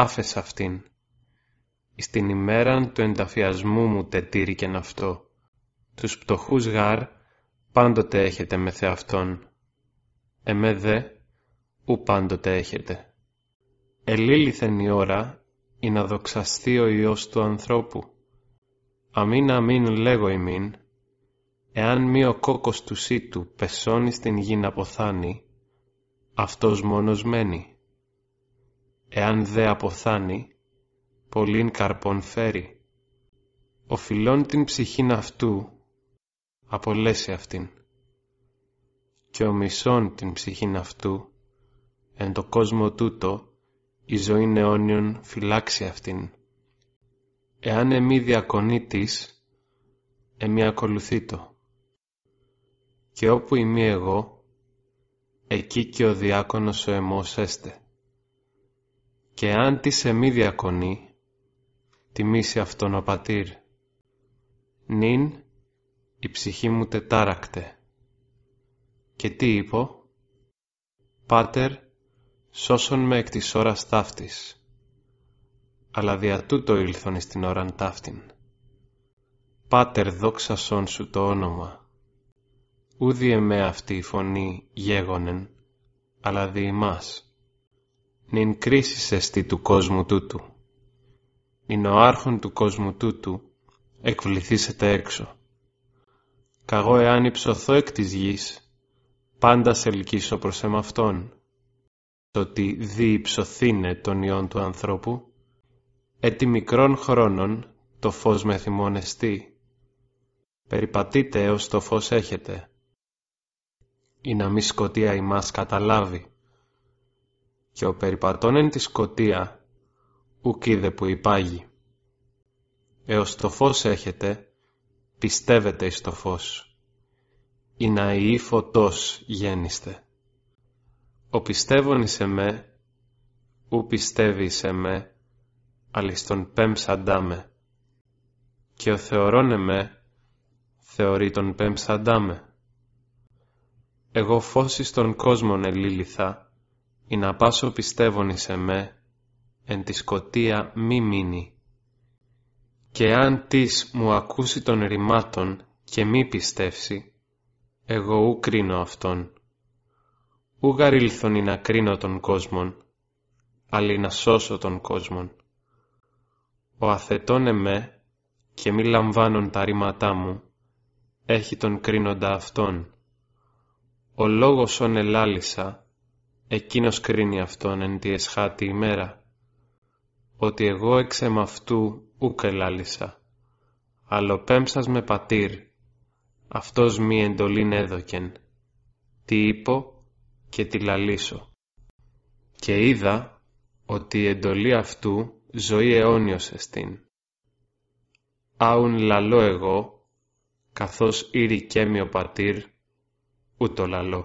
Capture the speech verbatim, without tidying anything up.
άφες αυτήν. Εις την ημέραν του ενταφιασμού μου τετήρηκεν αυτό. Τους πτωχούς γάρ πάντοτε έχετε με θεαυτόν. Εμέ δε ου πάντοτε έχετε. Ελήλυθεν η ώρα ή να δοξαστεί ο Υιός του ανθρώπου. Αμήν αμήν λέγω ημίν, εάν μη ο κόκκος του σύτου πεσώνει στην γη να αποθάνει, αυτός μόνος μένει. Εάν δε αποθάνει, πολλήν καρπόν φέρει. Οφειλών την ψυχήν αυτού, απολέσει αυτήν. Και ο μισόν την ψυχήν αυτού, εν το κόσμο τούτο, η ζωήν αιώνιον φυλάξει αυτήν. Εάν εμεί διακονεί της, εμεί ακολουθείτο. Και όπου ημί εγώ, εκεί και ο διάκονος ο εμός έστε. Και αν της εμεί διακονεί, τιμήσει αυτόν ο πατήρ. Νυν η ψυχή μου τετάρακτε. Και τι είπω? Πάτερ, σώσον με εκ της ώρας ταύτης. Αλλά δια τούτο ήλθον εις την ώραν ταύτην. Πάτερ, δόξασόν σου το όνομα. Ούδι εμέ αυτή η φωνή γέγονεν, αλλά δι' ημάς. Νυν κρίσις εστί του κόσμου τούτου. Νυν ο άρχον του κόσμου τούτου εκβληθήσετε έξω. Καγώ εάν υψωθώ εκ της γης, πάντα σε ελκύσω προς εμαυτόν. Ότι δι υψωθήνε τον Υιόν του ανθρώπου, έτι μικρών χρόνων το φως με θυμών εστί. Περιπατείτε έως το φως έχετε, ή να μη σκοτία ημάς καταλάβει. Και ο περιπατών εν τη σκοτία, ουκ είδε που υπάγει. Έως το φως έχετε, πιστεύετε εις το φως, ή να ιεί φωτός γέννηστε. Ο πιστεύων εις εμέ, ου πιστεύει εις εμέ, αλλά εις τον πέμψαντά με. Και ο θεωρών εμέ, θεωρεί τον πέμψαντά με. Εγώ φως εις τον κόσμον ελήλυθα, ή να πάσω πιστεύων εις εμέ, εν τη σκοτία μη μείνει. Και αν της μου ακούσει των ρημάτων και μη πιστεύσει, εγώ ου κρίνω αυτόν. Ου γαρήλθον ή να κρίνω τον κόσμον, αλλά να σώσω τον κόσμον. Ο αθετών εμέ και μη λαμβάνον τα ρήματά μου, έχει τον κρίνοντα αυτόν. Ο λόγος ον ελάλησα, εκείνος κρίνει αυτόν εν τη εσχάτη ημέρα, ότι εγώ εξ εμαυτού ούκ ελάλησα, αλλά ο πέμψας με πατήρ, αυτός μη εντολήν έδωκεν, τι είπω και τι λαλήσω. Και είδα ότι η εντολή αυτού ζωή αιώνιος εστίν. Άουν λαλώ εγώ, καθώς ήρικέμει ο πατήρ, ούτω λαλώ.